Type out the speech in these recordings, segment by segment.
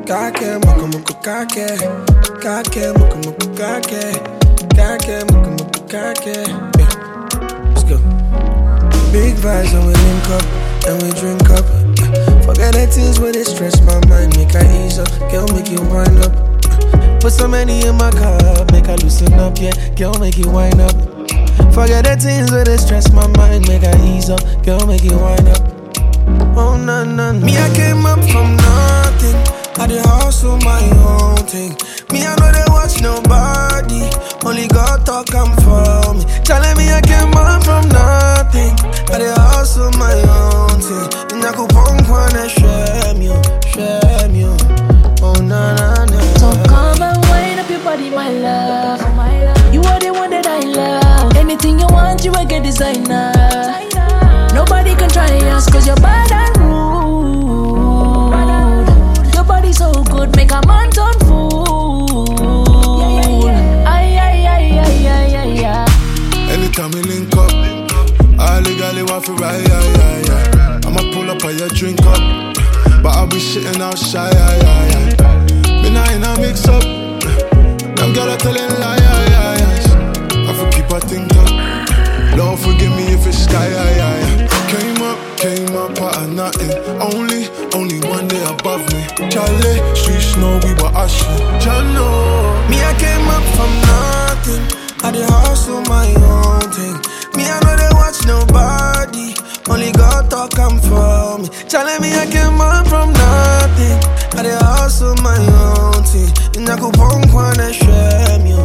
Kake, muku muku kake. Kake, muku muku kake. Kake, muku muku kake. Yeah. Let's go. Big vibes and we link up and we drink up. Forget the things where they stress my mind, make I ease up. Girl, make you wind up. Put so many in my cup, make I loosen up, yeah. Girl, make you wind up. Forget the things where they stress my mind, make I ease up. Girl, make you wind up. Oh, no, no, no. Me, I came up from nothing. I did hustle my own thing. Me, I know they watch nobody. Only God talk come for me. Telling me I came up from nothing. I did hustle my own thing. And I could punk one and shame you. Oh, na na na. So come and wind up your body, my love. You are the one that I love. Anything you want, you will get designer. Nobody can try us, cause you're bad and rude. Your body so good, make a man turn fool. Ay. Anytime we link up, I legally want to ride, I'ma pull up on your drink up, but I'll be shitting out shy, Me not in a mix up, them girls are telling lies, I for keep a thing up, Lord forgive me if it's sky, Came up out of nothing, only one day above me. Charlie, streets know we were ashes. Jano, me I came up from nothing. I did hustle my own thing. Me I know they watch nobody. Only God talk come for me. Telling me I came up from nothing. I did hustle my own thing. And I could punk one and shame you.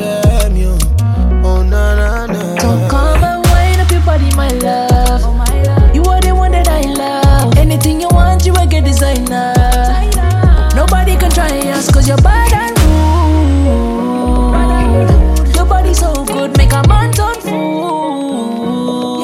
Oh na na na. So come and wind up your body, my love. You are the one that I love. Anything you want, you will get designer. Nobody can try us, cause you're bad and rude. Your body so good, make a man turn fool.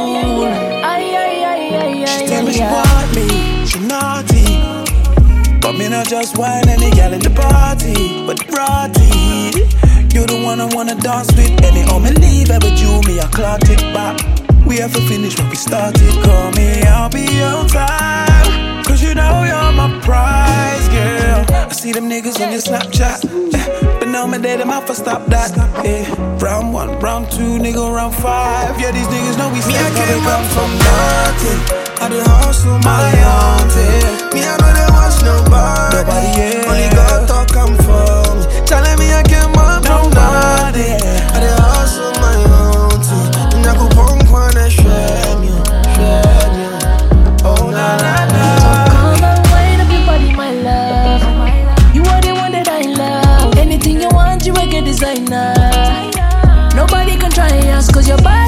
She tell me she want me, she naughty. But me not just whine any gal in the party, but rotty. You the one I wanna dance with. Anyhow me leave her with you, me I clock it back. We have to finish what we started. Call me, I'll be on time. Cause you know you're my prize, girl. I see them niggas on your Snapchat, but now my daddy might for stop that. Round 1, round 2, nigga, round 5. Yeah, these niggas know we me I step came up up from nothing. I did hustle my own thing. Me I know they watch nobody. Only God talk come for me. Telling me I came up from nothing. I did hustle my own thing. And I could punk one and shame you. Oh na na na. So come and wind up your body, my love. You are the one that I love. Anything you want, you will get designer. Nobody can try us, cause you're bad.